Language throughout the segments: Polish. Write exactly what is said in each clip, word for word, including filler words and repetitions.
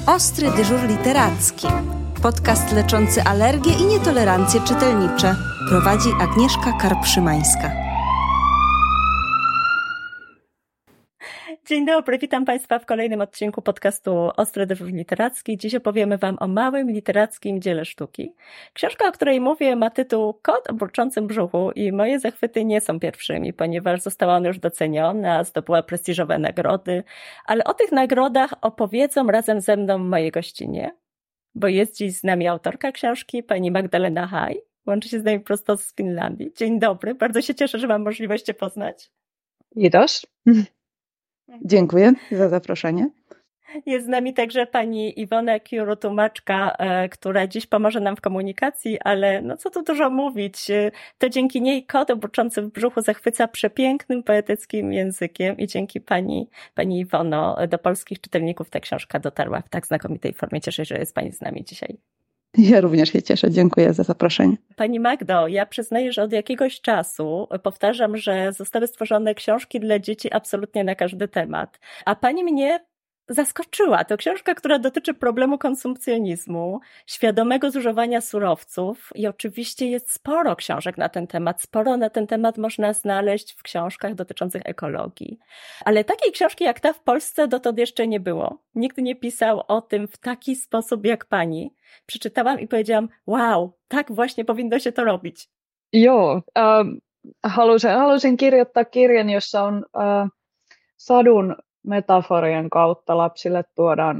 Ostry dyżur literacki. Podcast leczący alergie i nietolerancje czytelnicze. Prowadzi Agnieszka Karp-Szymańska. Dzień dobry, witam Państwa w kolejnym odcinku podcastu Ostry dyżur literacki. Dziś opowiemy Wam o małym literackim dziele sztuki. Książka, o której mówię, ma tytuł Kot o burczącym brzuchu i moje zachwyty nie są pierwszymi, ponieważ została ona już doceniona, zdobyła prestiżowe nagrody, ale o tych nagrodach opowiedzą razem ze mną moje gościnie, bo jest dziś z nami autorka książki, pani Magdalena Haj. Łączy się z nami prosto z Finlandii. Dzień dobry, bardzo się cieszę, że mam możliwość Cię poznać. Witaj. Dziękuję za zaproszenie. Jest z nami także pani Iwona Kiuru-tłumaczka, która dziś pomoże nam w komunikacji, ale no co tu dużo mówić, to dzięki niej kot o burczącym w brzuchu zachwyca przepięknym, poetyckim językiem i dzięki pani, pani Iwono do polskich czytelników ta książka dotarła w tak znakomitej formie. Cieszę się, że jest pani z nami dzisiaj. Ja również się cieszę. Dziękuję za zaproszenie. Pani Magdo, ja przyznaję, że od jakiegoś czasu powtarzam, że zostały stworzone książki dla dzieci absolutnie na każdy temat. A pani mnie zaskoczyła. To książka, która dotyczy problemu konsumpcjonizmu, świadomego zużywania surowców i oczywiście jest sporo książek na ten temat. Sporo na ten temat można znaleźć w książkach dotyczących ekologii. Ale takiej książki jak ta w Polsce dotąd jeszcze nie było. Nikt nie pisał o tym w taki sposób jak pani. Przeczytałam i powiedziałam, wow, tak właśnie powinno się to robić. Joo, äh, halusin, halusin kirjoittaa kirjan, jossa on äh, sadun metaforien kautta lapsille tuodaan,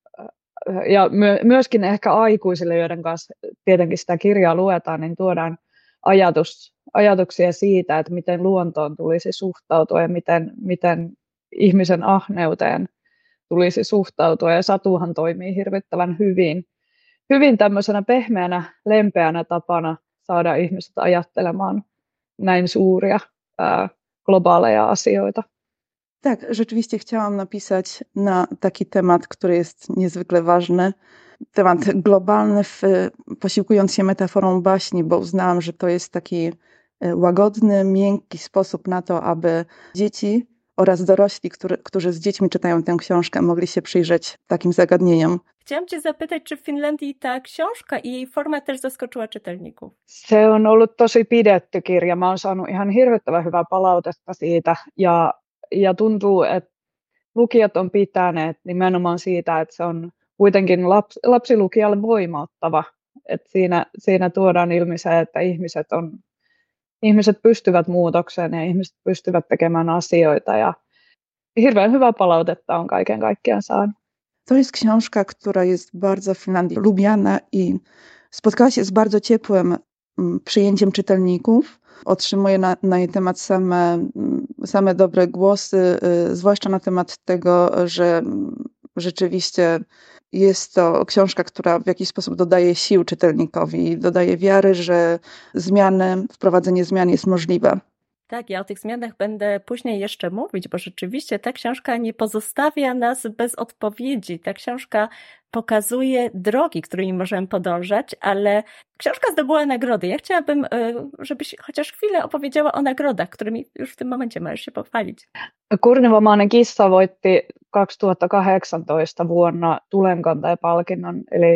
ja my, myöskin ehkä aikuisille, joiden kanssa tietenkin sitä kirjaa luetaan, niin tuodaan ajatus, ajatuksia siitä, että miten luontoon tulisi suhtautua ja miten, miten ihmisen ahneuteen tulisi suhtautua. Ja Satuhan toimii hirvittävän hyvin, hyvin tämmöisenä pehmeänä, lempeänä tapana saada ihmiset ajattelemaan näin suuria ää, globaaleja asioita. Tak, rzeczywiście chciałam napisać na taki temat, który jest niezwykle ważny. Temat globalny, w, posiłkując się metaforą baśni, bo uznałam, że to jest taki łagodny, miękki sposób na to, aby dzieci oraz dorośli, który, którzy z dziećmi czytają tę książkę, mogli się przyjrzeć takim zagadnieniom. Chciałam Cię zapytać, czy w Finlandii ta książka i jej forma też zaskoczyła czytelników? Se on ollut tosi pidetty kirja. Mä oon saanut ihan hirvittävän hyvää palautetta siitä ja Ja tuntuu, että lukijat on pitäneet nimenomaan siitä, että se on kuitenkin laps, lapsilukijalle voimauttava. Että siinä, siinä tuodaan ilmi se, että ihmiset, on, ihmiset pystyvät muutokseen ja ihmiset pystyvät tekemään asioita. Ja hirveän hyvää palautetta on kaiken kaikkiaan saanut. To jest książka, która jest bardzo w Finlandii lubiana i spotkała się z bardzo ciepłym przyjęciem czytelników. Otrzymuję na, na jej temat same, same dobre głosy, zwłaszcza na temat tego, że rzeczywiście jest to książka, która w jakiś sposób dodaje sił czytelnikowi, dodaje wiary, że zmiany, wprowadzenie zmian jest możliwe. Tak, ja o tych zmianach będę później jeszcze mówić, bo rzeczywiście ta książka nie pozostawia nas bez odpowiedzi. Ta książka pokazuje drogi, którymi możemy podążać, ale książka zdobyła nagrody. Ja chciałabym, żebyś chociaż chwilę opowiedziała o nagrodach, którymi już w tym momencie możesz się pochwalić. Kurnivomainen kissa voitti kaksituhattakahdeksantoista vuonna Tulenkantaja-palkinnon, eli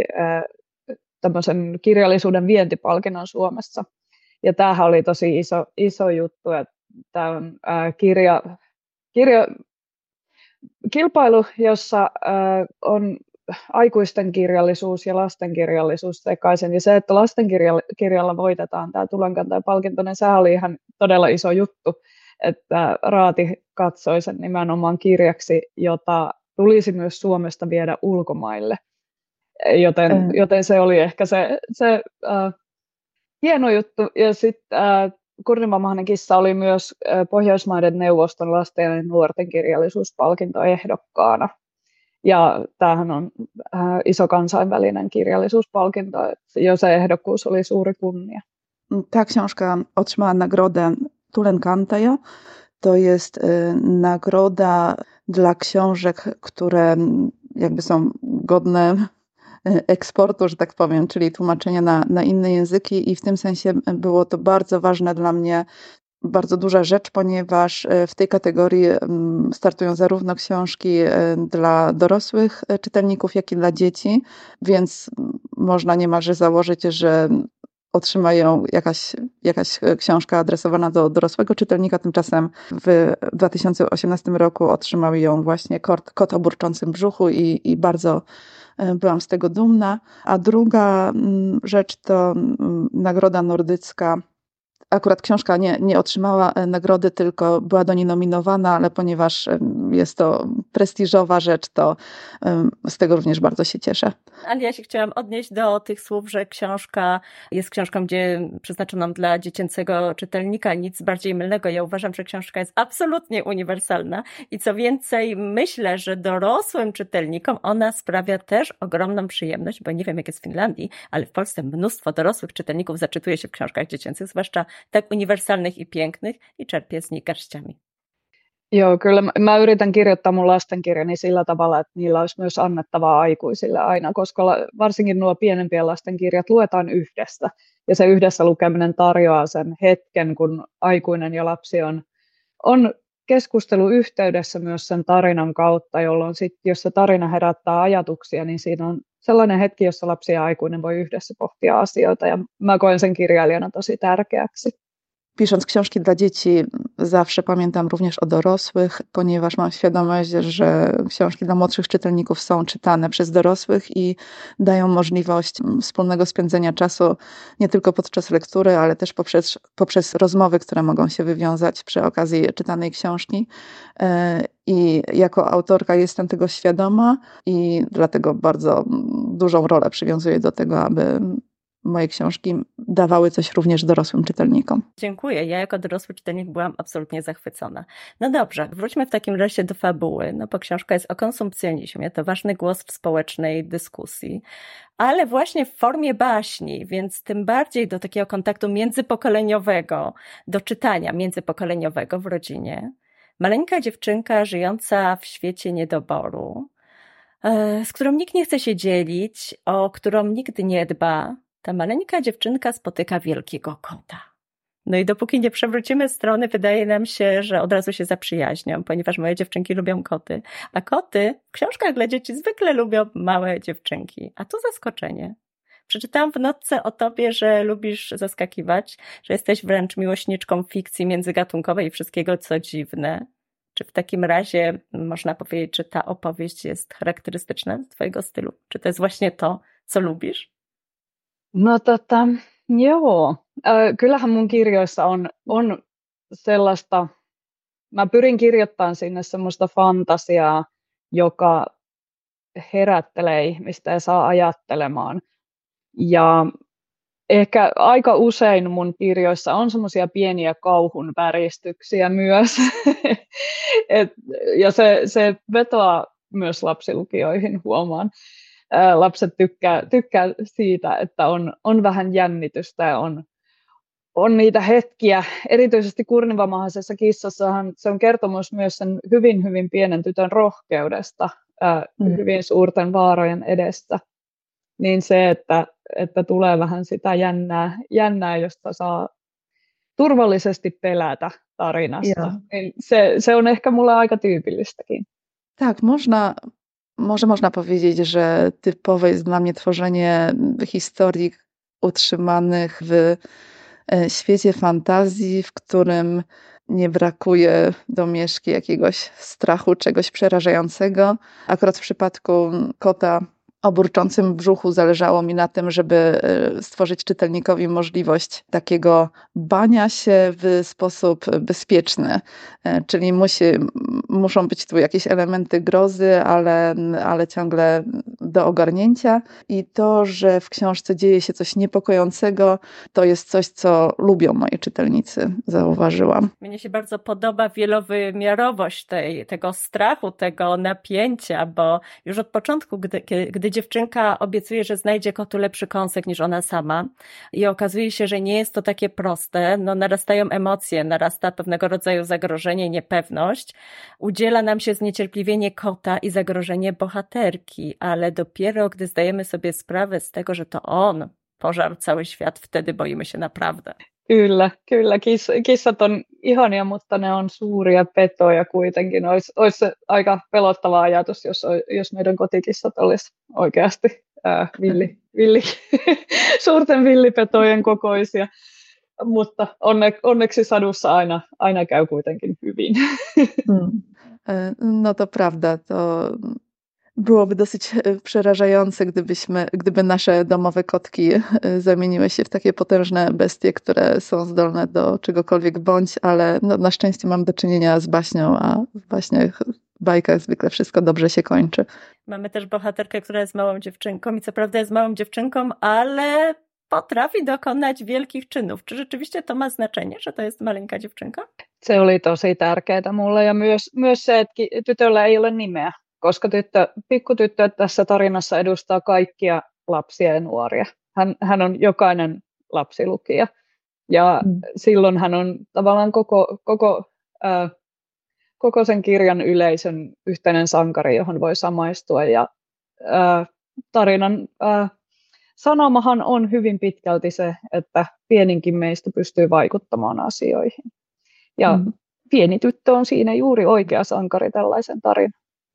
tämmöisen kirjallisuuden vientipalkinnon Suomessa. Ja tämähän oli tosi iso, iso juttu, että tämä on ää, kirja, kirja, kilpailu, jossa ää, on aikuisten kirjallisuus ja lastenkirjallisuus sekaisin. Ja se, että lastenkirjalla voitetaan tämä Tulenkantaja-palkinto, niin sehän oli ihan todella iso juttu, että Raati katsoi sen nimenomaan kirjaksi, jota tulisi myös Suomesta viedä ulkomaille. Joten, mm. joten se oli ehkä se... se ää, hieno juttu. Ja sitten äh, Kurnivomainen kissa oli myös äh, Pohjoismaiden neuvoston lasten ja nuorten kirjallisuuspalkinto ehdokkaana. Ja tämähän on äh, iso kansainvälinen kirjallisuuspalkinto, jo se ehdokkuus oli suuri kunnia. Ta książka otrzymała nagrodę Tulenkantaja. To jest y, nagroda dla książek, które jakby są godne eksportu, że tak powiem, czyli tłumaczenia na, na inne języki i w tym sensie było to bardzo ważne dla mnie bardzo duża rzecz, ponieważ w tej kategorii startują zarówno książki dla dorosłych czytelników, jak i dla dzieci, więc można niemalże założyć, że otrzymają jakaś, jakaś książka adresowana do dorosłego czytelnika. Tymczasem w dwa tysiące osiemnastym roku otrzymał ją właśnie Kot, Kot o burczącym brzuchu i, i bardzo byłam z tego dumna. A druga rzecz to Nagroda Nordycka. Akurat książka nie, nie otrzymała nagrody, tylko była do niej nominowana, ale ponieważ jest to prestiżowa rzecz, to z tego również bardzo się cieszę. Ale ja się chciałam odnieść do tych słów, że książka jest książką, gdzie przeznaczoną dla dziecięcego czytelnika, nic bardziej mylnego. Ja uważam, że książka jest absolutnie uniwersalna i co więcej, myślę, że dorosłym czytelnikom ona sprawia też ogromną przyjemność, bo nie wiem jak jest w Finlandii, ale w Polsce mnóstwo dorosłych czytelników zaczytuje się w książkach dziecięcych, zwłaszcza tak uniwersalnych i pięknych i czerpie z nich garściami. Joo, kyllä mä yritän kirjoittaa mun lastenkirjani sillä tavalla, että niillä olisi myös annettavaa aikuisille aina, koska varsinkin nuo pienempien lasten kirjat luetaan yhdessä. Ja se yhdessä lukeminen tarjoaa sen hetken, kun aikuinen ja lapsi on, on keskusteluyhteydessä myös sen tarinan kautta, jolloin sit, jos se tarina herättää ajatuksia, niin siinä on sellainen hetki, jossa lapsi ja aikuinen voi yhdessä pohtia asioita. Ja mä koen sen kirjailijana tosi tärkeäksi. Pisząc książki dla dzieci, zawsze pamiętam również o dorosłych, ponieważ mam świadomość, że książki dla młodszych czytelników są czytane przez dorosłych i dają możliwość wspólnego spędzenia czasu nie tylko podczas lektury, ale też poprzez, poprzez rozmowy, które mogą się wywiązać przy okazji czytanej książki. I jako autorka jestem tego świadoma i dlatego bardzo dużą rolę przywiązuję do tego, aby moje książki dawały coś również dorosłym czytelnikom. Dziękuję. Ja jako dorosły czytelnik byłam absolutnie zachwycona. No dobrze, wróćmy w takim razie do fabuły, no bo książka jest o konsumpcjonizmie, to ważny głos w społecznej dyskusji, ale właśnie w formie baśni, więc tym bardziej do takiego kontaktu międzypokoleniowego, do czytania międzypokoleniowego w rodzinie. Maleńka dziewczynka żyjąca w świecie niedoboru, z którą nikt nie chce się dzielić, o którą nikt nie dba. Ta maleńka dziewczynka spotyka wielkiego kota. No i dopóki nie przewrócimy strony, wydaje nam się, że od razu się zaprzyjaźnią, ponieważ moje dziewczynki lubią koty. A koty w książkach dla dzieci zwykle lubią małe dziewczynki. A tu zaskoczenie. Przeczytałam w notce o tobie, że lubisz zaskakiwać, że jesteś wręcz miłośniczką fikcji międzygatunkowej i wszystkiego, co dziwne. Czy w takim razie można powiedzieć, że ta opowieść jest charakterystyczna z twojego stylu? Czy to jest właśnie to, co lubisz? No tota, joo. Äh, kyllähän mun kirjoissa on, on sellaista, mä pyrin kirjoittamaan sinne semmoista fantasiaa, joka herättelee ihmistä ja saa ajattelemaan. Ja ehkä aika usein mun kirjoissa on semmoisia pieniä kauhun väristyksiä myös. Et, ja se, se vetoaa myös lapsilukijoihin, huomaan. Lapset tykkää, tykkää siitä, että on, on vähän jännitystä ja on, on niitä hetkiä. Erityisesti Kurnivamahaisessa kissassahan se on kertomus myös sen hyvin, hyvin pienen tytön rohkeudesta ää, mm. hyvin suurten vaarojen edessä. Niin se, että, että tulee vähän sitä jännää, jännää, josta saa turvallisesti pelätä tarinasta. Niin se, se on ehkä mulle aika tyypillistäkin. Tak, można... Może można powiedzieć, że typowe jest dla mnie tworzenie historii utrzymanych w świecie fantazji, w którym nie brakuje domieszki jakiegoś strachu, czegoś przerażającego. Akurat w przypadku Kota o burczącym brzuchu zależało mi na tym, żeby stworzyć czytelnikowi możliwość takiego bania się w sposób bezpieczny. Czyli musi, muszą być tu jakieś elementy grozy, ale, ale ciągle do ogarnięcia. I to, że w książce dzieje się coś niepokojącego, to jest coś, co lubią moi czytelnicy, zauważyłam. Mnie się bardzo podoba wielowymiarowość tej, tego strachu, tego napięcia, bo już od początku, gdy, gdy dziewczynka obiecuje, że znajdzie kotu lepszy kąsek niż ona sama i okazuje się, że nie jest to takie proste, no narastają emocje, narasta pewnego rodzaju zagrożenie, niepewność. Udziela nam się zniecierpliwienie kota i zagrożenie bohaterki, ale dopiero gdy zdajemy sobie sprawę z tego, że to on pożarł cały świat, wtedy boimy się naprawdę. Kyllä, kyllä. Kiss, kissat on ihania, mutta ne on suuria petoja kuitenkin. Olisi, olisi se aika pelottava ajatus, jos, jos meidän kotikissat olisi oikeasti ää, villi, villi, suurten villipetojen kokoisia. Mutta onne, onneksi sadussa aina, aina käy kuitenkin hyvin. Hmm. No to prawda, to byłoby dosyć przerażające, gdybyśmy, gdyby nasze domowe kotki zamieniły się w takie potężne bestie, które są zdolne do czegokolwiek bądź, ale no, na szczęście mam do czynienia z baśnią, a w baśniach, w bajkach zwykle wszystko dobrze się kończy. Mamy też bohaterkę, która jest małą dziewczynką i co prawda jest małą dziewczynką, ale potrafi dokonać wielkich czynów. Czy rzeczywiście to ma znaczenie, że to jest maleńka dziewczynka? Se oli tosi tärkeää mulle ja myös, myös se, että tytöllä ei ole nimeä, koska tyttö, pikkutyttö tässä tarinassa edustaa kaikkia lapsia ja nuoria. Hän, hän on jokainen lapsilukija ja mm. silloin hän on tavallaan koko, koko, äh, koko sen kirjan yleisön yhteinen sankari, johon voi samaistua ja äh, tarinan äh, sanomahan on hyvin pitkälti se, että pieninkin meistä pystyy vaikuttamaan asioihin. Ja mm. pieni tyttö on siinä juuri oikea sankari tällaisen tarinan.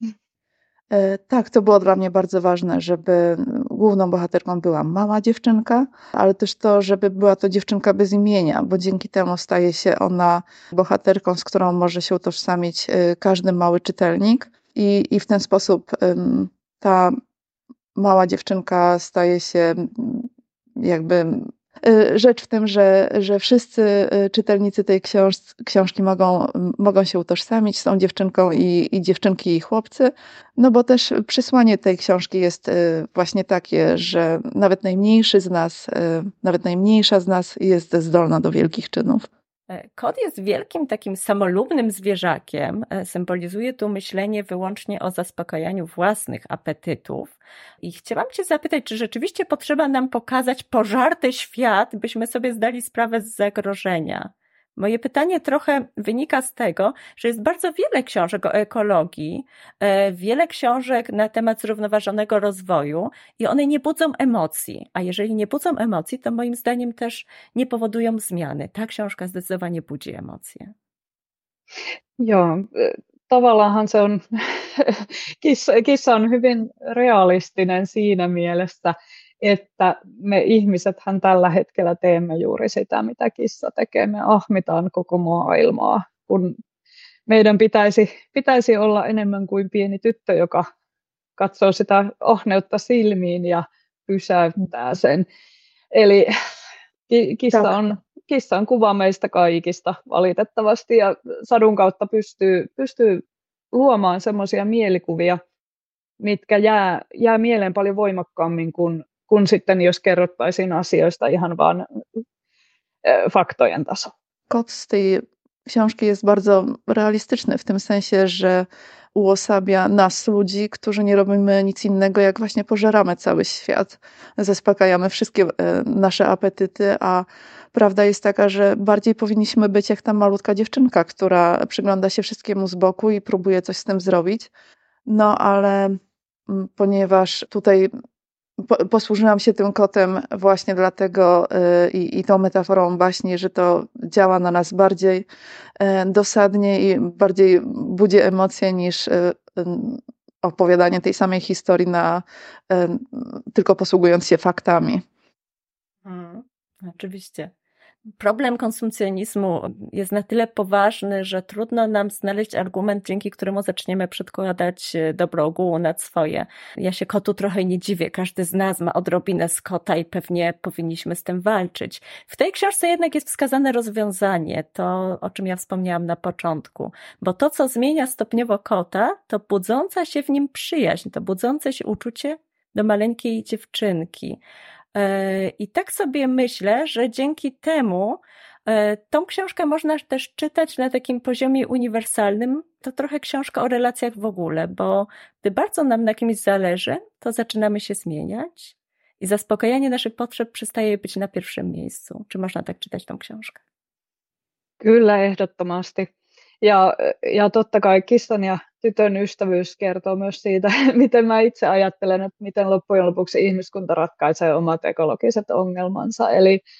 Tak, to było dla mnie bardzo ważne, żeby główną bohaterką była mała dziewczynka, ale też to, żeby była to dziewczynka bez imienia, bo dzięki temu staje się ona bohaterką, z którą może się utożsamić każdy mały czytelnik i, i w ten sposób ta mała dziewczynka staje się jakby rzecz w tym, że, że wszyscy czytelnicy tej książ książki mogą, mogą się utożsamić z tą dziewczynką i, i dziewczynki i chłopcy, no bo też przesłanie tej książki jest właśnie takie, że nawet najmniejszy z nas, nawet najmniejsza z nas jest zdolna do wielkich czynów. Kot jest wielkim takim samolubnym zwierzakiem, symbolizuje tu myślenie wyłącznie o zaspokajaniu własnych apetytów. I chciałam cię zapytać, czy rzeczywiście potrzeba nam pokazać pożarty świat, byśmy sobie zdali sprawę z zagrożenia? Moje pytanie trochę wynika z tego, że jest bardzo wiele książek o ekologii, wiele książek na temat zrównoważonego rozwoju i one nie budzą emocji. A jeżeli nie budzą emocji, to moim zdaniem też nie powodują zmiany. Ta książka zdecydowanie budzi emocje. Joo, tavallaanhan se on, kissa, kissa on hyvin realistinen siinä mielessä, että me ihmisethän tällä hetkellä teemme juuri sitä, mitä kissa tekee. Me ahmitaan koko maailmaa, kun meidän pitäisi, pitäisi olla enemmän kuin pieni tyttö, joka katsoo sitä ahneutta silmiin ja pysäyttää sen. Eli kissa on, kissa on kuva meistä kaikista valitettavasti ja sadun kautta pystyy, pystyy luomaan semmoisia mielikuvia, mitkä jää, jää mieleen paljon voimakkaammin kuin kun sitten jos kerrottaisiin asioista ihan vaan faktojen taso. Kot z tej książki jest bardzo realistyczny w tym sensie, że uosabia nas, ludzi, którzy nie robimy nic innego, jak właśnie pożeramy cały świat. Zaspokajamy wszystkie nasze apetyty, a prawda jest taka, że bardziej powinniśmy być jak ta malutka dziewczynka, która przygląda się wszystkiemu z boku i próbuje coś z tym zrobić. No ale ponieważ tutaj posłużyłam się tym kotem właśnie dlatego i, i tą metaforą baśni, że to działa na nas bardziej dosadnie i bardziej budzi emocje niż opowiadanie tej samej historii na, tylko posługując się faktami. Hmm, oczywiście. Problem konsumpcjonizmu jest na tyle poważny, że trudno nam znaleźć argument, dzięki któremu zaczniemy przedkładać dobro ogółu nad swoje. Ja się kotu trochę nie dziwię. Każdy z nas ma odrobinę z kota i pewnie powinniśmy z tym walczyć. W tej książce jednak jest wskazane rozwiązanie, to o czym ja wspomniałam na początku. Bo to, co zmienia stopniowo kota, to budząca się w nim przyjaźń, to budzące się uczucie do maleńkiej dziewczynki. I tak sobie myślę, że dzięki temu tą książkę można też czytać na takim poziomie uniwersalnym. To trochę książka o relacjach w ogóle, bo gdy bardzo nam na kimś zależy, to zaczynamy się zmieniać i zaspokajanie naszych potrzeb przestaje być na pierwszym miejscu. Czy można tak czytać tą książkę? Kyllä, ehdottomasti. Ja, ja totta kai kissan ja tytön ystävyys kertoo myös siitä, miten mä itse ajattelen, että miten loppujen lopuksi ihmiskunta ratkaisee omat ekologiset ongelmansa. Eli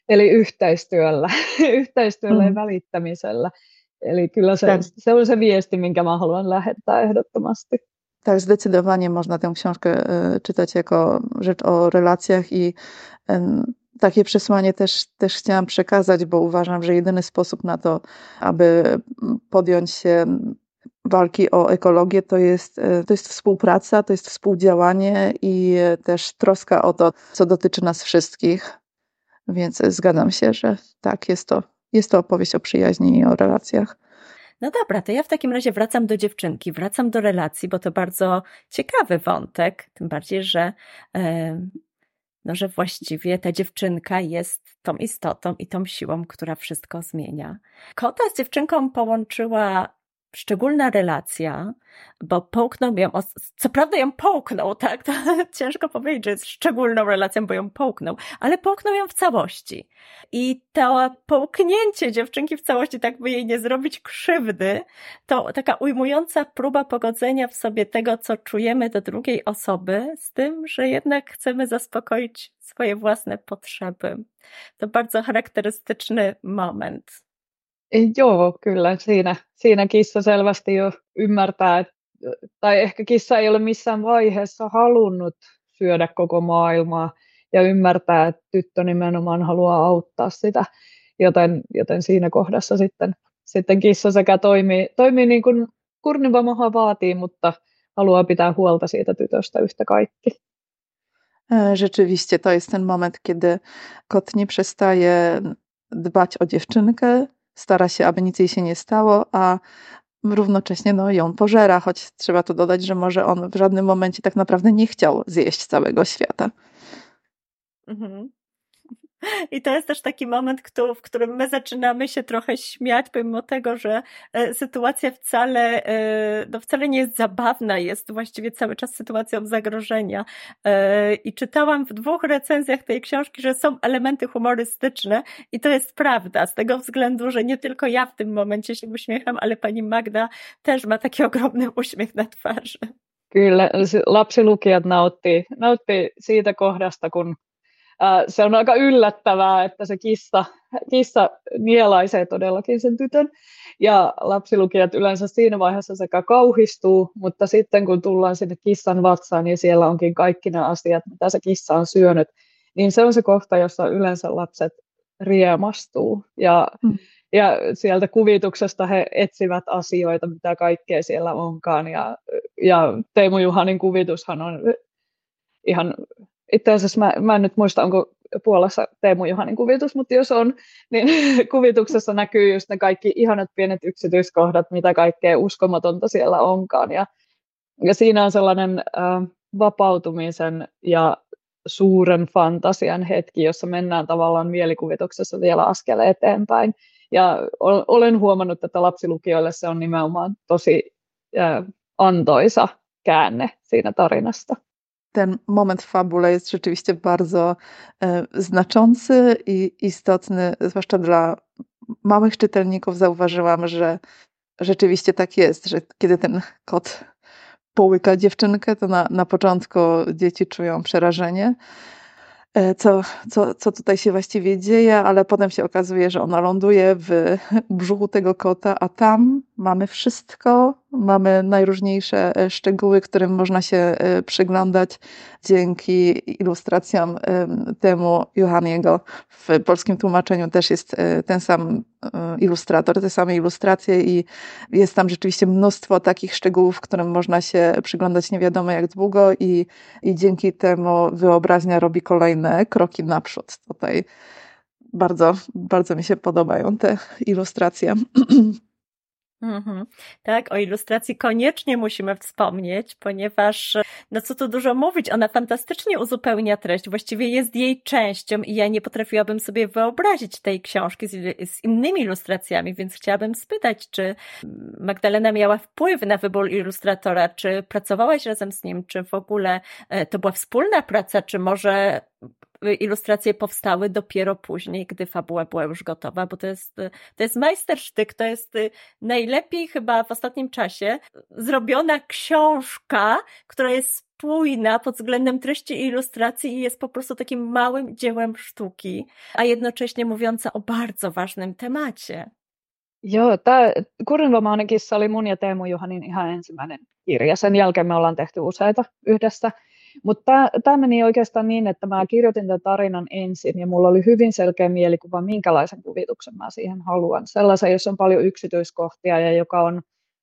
eli yhteistyöllä, yhteistyöllä Mm. ja välittämisellä. Eli kyllä se, Tak. se on se viesti, minkä mä haluan lähettää ehdottomasti. Tak, zdecydowanie można tę książkę e, czytać jako rzecz o relacjach i em, takie przesłanie też, też chciałam przekazać, bo uważam, że jedyny sposób na to, aby podjąć się walki o ekologię, to jest, e, to jest współpraca, to jest współdziałanie i e, też troska o to, co dotyczy nas wszystkich. Więc zgadzam się, że tak, jest to, jest to opowieść o przyjaźni i o relacjach. No dobra, to ja w takim razie wracam do dziewczynki, wracam do relacji, bo to bardzo ciekawy wątek, tym bardziej, że, no, że właściwie ta dziewczynka jest tą istotą i tą siłą, która wszystko zmienia. Kota z dziewczynką połączyła szczególna relacja, bo połknął ją, co prawda ją połknął, tak, to ciężko powiedzieć, że jest szczególną relacją, bo ją połknął, ale połknął ją w całości. I to połknięcie dziewczynki w całości, tak by jej nie zrobić krzywdy, to taka ujmująca próba pogodzenia w sobie tego, co czujemy do drugiej osoby, z tym, że jednak chcemy zaspokoić swoje własne potrzeby. To bardzo charakterystyczny moment. Joo, kyllä siinä, siinä kissa selvästi jo ymmärtää, tai ehkä kissa ei ole missään vaiheessa halunnut syödä koko maailmaa ja ymmärtää, että tyttö nimenomaan haluaa auttaa sitä, joten, joten siinä kohdassa sitten, sitten kissa sekä toimii, toimii niin kuin kurniva maha vaatii, mutta haluaa pitää huolta siitä tytöstä yhtä kaikki. Rzeczywiście to jest ten moment, kiedy kot nie przestaje dbać o dziewczynkę, stara się, aby nic jej się nie stało, a równocześnie no, ją pożera, choć trzeba tu dodać, że może on w żadnym momencie tak naprawdę nie chciał zjeść całego świata. Mhm. I to jest też taki moment, w którym my zaczynamy się trochę śmiać, pomimo tego, że sytuacja wcale, no wcale nie jest zabawna, jest właściwie cały czas sytuacją zagrożenia. I czytałam w dwóch recenzjach tej książki, że są elementy humorystyczne i to jest prawda, z tego względu, że nie tylko ja w tym momencie się uśmiecham, ale pani Magda też ma taki ogromny uśmiech na twarzy. Kyllä, lapsilukijat nautti, nautti siitä kohdasta, kun se on aika yllättävää, että se kissa, kissa nielaisee todellakin sen tytön ja lapsilukijat yleensä siinä vaiheessa sekä kauhistuu, mutta sitten kun tullaan sinne kissan vatsaan, niin siellä onkin kaikki ne asiat, mitä se kissa on syönyt, niin se on se kohta, jossa yleensä lapset riemastuu ja, mm. ja sieltä kuvituksesta he etsivät asioita, mitä kaikkea siellä onkaan ja, ja Teemu Juhanin kuvitushan on ihan... Itse asiassa mä, mä en nyt muista, onko Puolassa Teemu Juhanin kuvitus, mutta jos on, niin kuvituksessa näkyy just ne kaikki ihanat pienet yksityiskohdat, mitä kaikkea uskomatonta siellä onkaan. Ja, ja siinä on sellainen äh, vapautumisen ja suuren fantasian hetki, jossa mennään tavallaan mielikuvituksessa vielä askel eteenpäin. Ja olen huomannut, että lapsilukijoille se on nimenomaan tosi äh, antoisa käänne siinä tarinasta. Ten moment w fabule jest rzeczywiście bardzo e, znaczący i istotny, zwłaszcza dla małych czytelników. Zauważyłam, że rzeczywiście tak jest, że kiedy ten kot połyka dziewczynkę, to na, na początku dzieci czują przerażenie, e, co, co, co tutaj się właściwie dzieje, ale potem się okazuje, że ona ląduje w brzuchu tego kota, a tam mamy wszystko, mamy najróżniejsze szczegóły, którym można się przyglądać dzięki ilustracjom Teemu Juhaniego. W polskim tłumaczeniu też jest ten sam ilustrator, te same ilustracje i jest tam rzeczywiście mnóstwo takich szczegółów, którym można się przyglądać nie wiadomo jak długo i, i dzięki temu wyobraźnia robi kolejne kroki naprzód. Tutaj bardzo, bardzo mi się podobają te ilustracje. Mhm. Tak, o ilustracji koniecznie musimy wspomnieć, ponieważ, no co tu dużo mówić, ona fantastycznie uzupełnia treść, właściwie jest jej częścią i ja nie potrafiłabym sobie wyobrazić tej książki z, z innymi ilustracjami, więc chciałabym spytać, czy Magdalena miała wpływ na wybór ilustratora, czy pracowałaś razem z nim, czy w ogóle to była wspólna praca, czy może ilustracje powstały dopiero później, gdy fabuła była już gotowa, bo to jest, to jest majstersztyk, to jest najlepiej chyba w ostatnim czasie zrobiona książka, która jest spójna pod względem treści i ilustracji i jest po prostu takim małym dziełem sztuki, a jednocześnie mówiąca o bardzo ważnym temacie. Joo, tämä Kurinva-Maanikissa oli mun ja Teemu Juhanin ihan ensimmäinen kirja. Sen jälkeen me ollaan tehty useita yhdessä. Mutta tämä meni oikeastaan niin, että mä kirjoitin tämän tarinan ensin ja mulla oli hyvin selkeä mielikuva, minkälaisen kuvituksen mä siihen haluan. Sellaisen, jossa on paljon yksityiskohtia ja joka on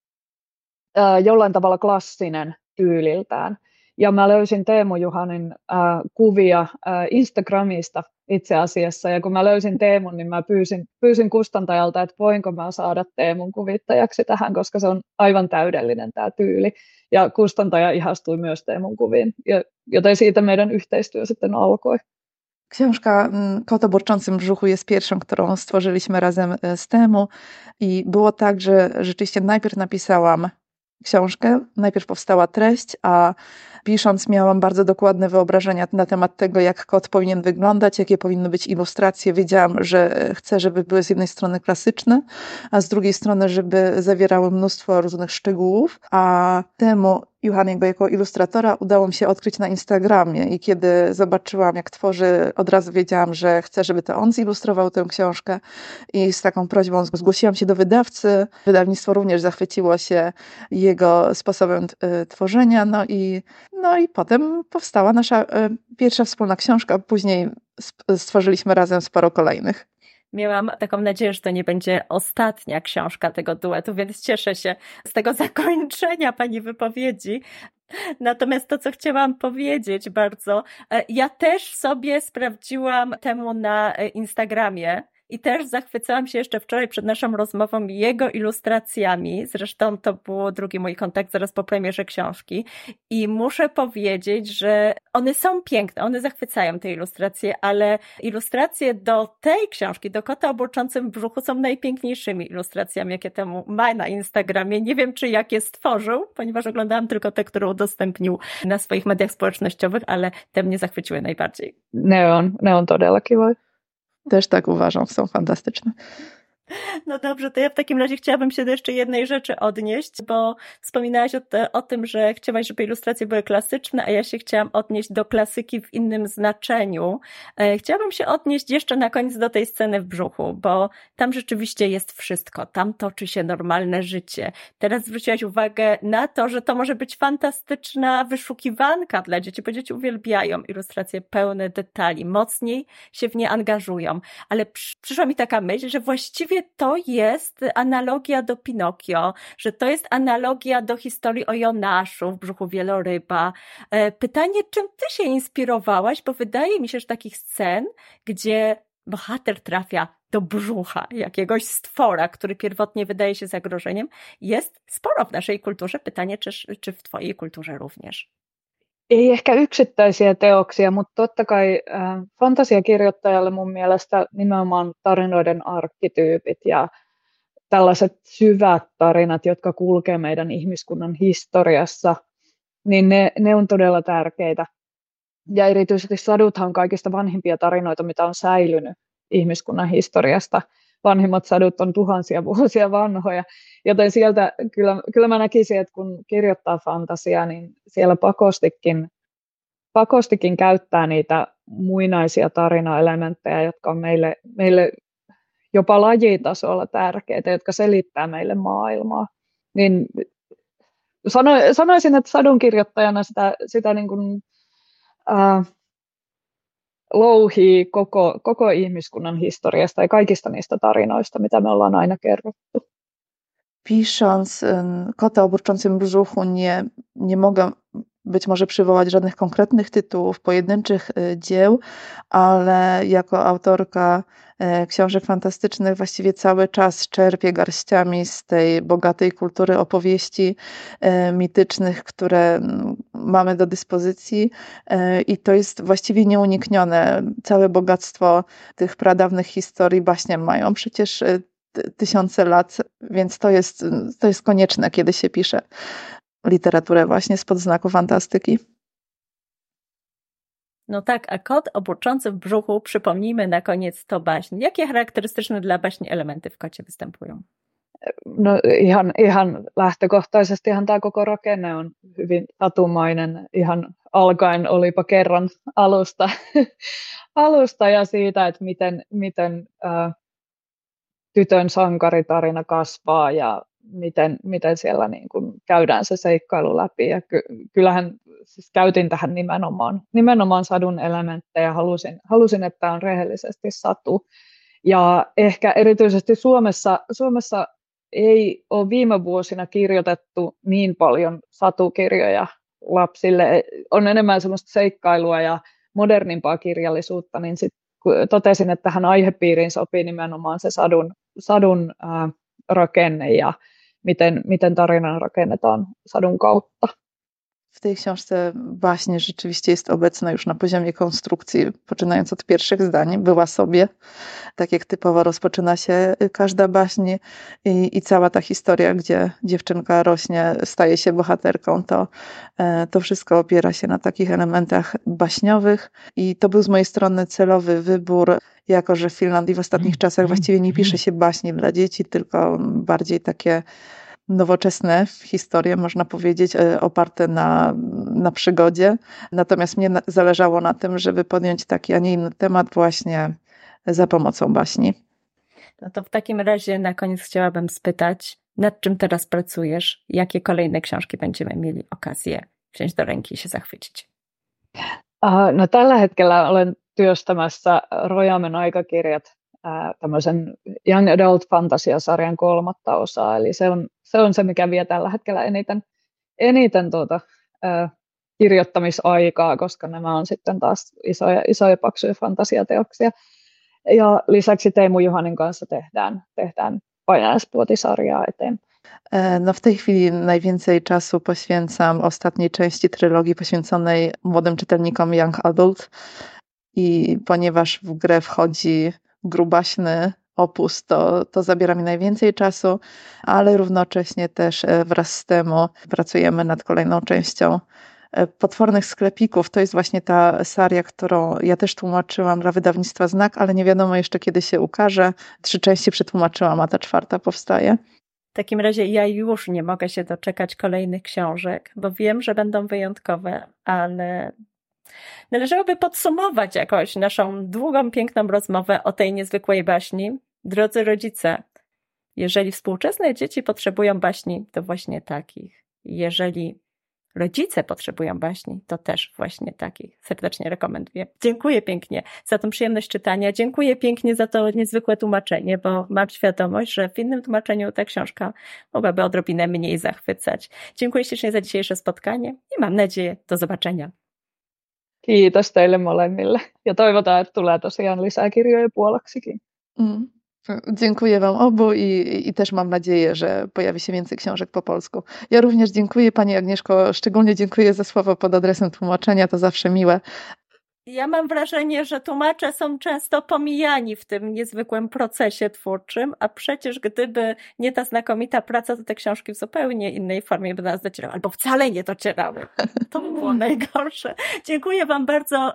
ää, jollain tavalla klassinen tyyliltään. Ja mä löysin Teemu Juhanin ää, kuvia ää, Instagramista itse asiassa. Ja kun mä löysin Teemun, niin mä pyysin, pyysin kustantajalta, että voinko mä saada Teemun kuvittajaksi tähän, koska se on aivan täydellinen tämä tyyli. Ja kustantaja ihastui myös Teemun kuviin, joten siitä meidän yhteistyö sitten alkoi. Książka Kot o burczącym brzuchu jest pierwszą, którą stworzyliśmy razem z Teemu i było tak, że rzeczywiście najpierw napisałam książkę, najpierw powstała treść, a pisząc miałam bardzo dokładne wyobrażenia na temat tego, jak kot powinien wyglądać, jakie powinny być ilustracje. Wiedziałam, że chcę, żeby były z jednej strony klasyczne, a z drugiej strony, żeby zawierały mnóstwo różnych szczegółów, a temu Juhaniego jako ilustratora udało mi się odkryć na Instagramie i kiedy zobaczyłam, jak tworzy, od razu wiedziałam, że chcę, żeby to on zilustrował tę książkę i z taką prośbą zgłosiłam się do wydawcy. Wydawnictwo również zachwyciło się jego sposobem tworzenia, no i, no i potem powstała nasza pierwsza wspólna książka, później stworzyliśmy razem sporo kolejnych. Miałam taką nadzieję, że to nie będzie ostatnia książka tego duetu, więc cieszę się z tego zakończenia pani wypowiedzi. Natomiast to, co chciałam powiedzieć bardzo, ja też sobie sprawdziłam temu na Instagramie i też zachwycałam się jeszcze wczoraj przed naszą rozmową jego ilustracjami. Zresztą to był drugi mój kontakt zaraz po premierze książki. I muszę powiedzieć, że one są piękne, one zachwycają te ilustracje, ale ilustracje do tej książki, do Kota o burczącym brzuchu są najpiękniejszymi ilustracjami, jakie temu ma na Instagramie. Nie wiem, czy jakie stworzył, ponieważ oglądałam tylko te, które udostępnił na swoich mediach społecznościowych, ale te mnie zachwyciły najbardziej. Ne on, ne on todella kivoja. Też tak uważam, są fantastyczne. No dobrze, to ja w takim razie chciałabym się do jeszcze jednej rzeczy odnieść, bo wspominałaś o, te, o tym, że chciałaś, żeby ilustracje były klasyczne, a ja się chciałam odnieść do klasyki w innym znaczeniu. E, chciałabym się odnieść jeszcze na koniec do tej sceny w brzuchu, bo tam rzeczywiście jest wszystko, tam toczy się normalne życie. Teraz zwróciłaś uwagę na to, że to może być fantastyczna wyszukiwanka dla dzieci, bo dzieci uwielbiają ilustracje pełne detali, mocniej się w nie angażują, ale przy, przyszła mi taka myśl, że właściwie to jest analogia do Pinokio, że to jest analogia do historii o Jonaszu w brzuchu wieloryba. Pytanie, czym ty się inspirowałaś, bo wydaje mi się, że takich scen, gdzie bohater trafia do brzucha jakiegoś stwora, który pierwotnie wydaje się zagrożeniem, jest sporo w naszej kulturze. Pytanie, czy, czy w twojej kulturze również? Ei ehkä yksittäisiä teoksia, mutta totta kai äh, fantasiakirjoittajalle mun mielestä nimenomaan tarinoiden arkkityypit ja tällaiset syvät tarinat, jotka kulkee meidän ihmiskunnan historiassa, niin ne, ne on todella tärkeitä. Ja erityisesti saduthan on kaikista vanhimpia tarinoita, mitä on säilynyt ihmiskunnan historiasta. Vanhimmat sadut on tuhansia vuosia vanhoja, joten sieltä kyllä, kyllä mä näkisin, että kun kirjoittaa fantasiaa, niin siellä pakostikin, pakostikin käyttää niitä muinaisia tarinaelementtejä, jotka on meille, meille jopa lajitasolla tärkeitä, jotka selittää meille maailmaa. Niin sano, sanoisin, että sadunkirjoittajana sitä, sitä niin kuin, ää, louhii koko, koko ihmiskunnan historiasta ja kaikista niistä tarinoista, mitä me ollaan aina kerrottu. Pisząc Kota o burczącym brzuchu nie, nie mogę być może przywołać żadnych konkretnych tytułów, pojedynczych dzieł, ale jako autorka książek fantastycznych właściwie cały czas czerpię garściami z tej bogatej kultury opowieści mitycznych, które mamy do dyspozycji i to jest właściwie nieuniknione. Całe bogactwo tych pradawnych historii baśnie mają przecież tysiące lat, więc to jest, to jest konieczne, kiedy się pisze literaturę właśnie spod znaku fantastyki. No tak, a kot o burczący w brzuchu, przypomnijmy na koniec to baśń. Jakie charakterystyczne dla baśni elementy w kocie występują? No ihan, ihan lähtökohtaisesti ihan tämä koko rakenne on hyvin satumainen. Ihan alkaen olipa kerran alusta, alusta ja siitä, että miten, miten ää, tytön sankaritarina kasvaa ja miten, miten siellä niin kuin käydään se seikkailu läpi. Ja ky, kyllähän siis käytin tähän nimenomaan, nimenomaan sadun elementtejä. Halusin, halusin, että on rehellisesti satu. Ja ehkä erityisesti Suomessa, Suomessa ei ole viime vuosina kirjoitettu niin paljon satukirjoja lapsille. On enemmän semmoista seikkailua ja modernimpaa kirjallisuutta, niin sit totesin, että tähän aihepiiriin sopii nimenomaan se sadun, sadun ää, rakenne ja miten, miten tarina rakennetaan sadun kautta. W tej książce baśń rzeczywiście jest obecna już na poziomie konstrukcji, poczynając od pierwszych zdań, była sobie, tak jak typowo rozpoczyna się każda baśń i, i cała ta historia, gdzie dziewczynka rośnie, staje się bohaterką, to, to wszystko opiera się na takich elementach baśniowych i to był z mojej strony celowy wybór, jako że w Finlandii w ostatnich czasach właściwie nie pisze się baśni dla dzieci, tylko bardziej takie nowoczesne historie, można powiedzieć, oparte na, na przygodzie. Natomiast mnie zależało na tym, żeby podjąć taki, a nie inny temat właśnie za pomocą baśni. No to w takim razie na koniec chciałabym spytać, nad czym teraz pracujesz? Jakie kolejne książki będziemy mieli okazję wziąć do ręki i się zachwycić? No tällä hetkellä olen työstämässä Rojamen aikakirjat, tämmöisen Young Adult Fantasia-sarjan kolmatta osaa, eli se on, se on se, mikä vie tällä hetkellä eniten, eniten tuota, ää, kirjoittamisaikaa, koska nämä on sitten taas isoja, isoja paksuja fantasiateoksia. Ja lisäksi Teemu Juhanin kanssa tehdään, tehdään Painajaispuoti-sarjaa eteenpäin. No w tej chwili najwięcej czasu poświęcam ostatniej części trylogii poświęconej młodym czytelnikom Young Adult i ponieważ w grę wchodzi grubaśny opus, to, to zabiera mi najwięcej czasu, ale równocześnie też wraz z temu pracujemy nad kolejną częścią Potwornych sklepików. To jest właśnie ta seria, którą ja też tłumaczyłam dla wydawnictwa Znak, ale nie wiadomo jeszcze kiedy się ukaże. Trzy części przetłumaczyłam, a ta czwarta powstaje. W takim razie ja już nie mogę się doczekać kolejnych książek, bo wiem, że będą wyjątkowe, ale należałoby podsumować jakoś naszą długą, piękną rozmowę o tej niezwykłej baśni. Drodzy rodzice, jeżeli współczesne dzieci potrzebują baśni, to właśnie takich. Jeżeli rodzice potrzebują baśni, to też właśnie takich. Serdecznie rekomenduję. Dziękuję pięknie za tą przyjemność czytania. Dziękuję pięknie za to niezwykłe tłumaczenie, bo mam świadomość, że w innym tłumaczeniu ta książka mogłaby odrobinę mniej zachwycać. Dziękuję ślicznie za dzisiejsze spotkanie i mam nadzieję do zobaczenia. Kiitos teille molemmille. Ja toivotaan, että tulee tosiaan lisää kirjoja puolaksikin. Mm. Dziękuję wam obu i, i też mam nadzieję, że pojawi się więcej książek po polsku. Ja również dziękuję pani Agnieszko, szczególnie dziękuję za słowo pod adresem tłumaczenia, to zawsze miłe. Ja mam wrażenie, że tłumacze są często pomijani w tym niezwykłym procesie twórczym, a przecież gdyby nie ta znakomita praca, to te książki w zupełnie innej formie by do nas docierały, albo wcale nie docierały. To by było najgorsze. Dziękuję wam bardzo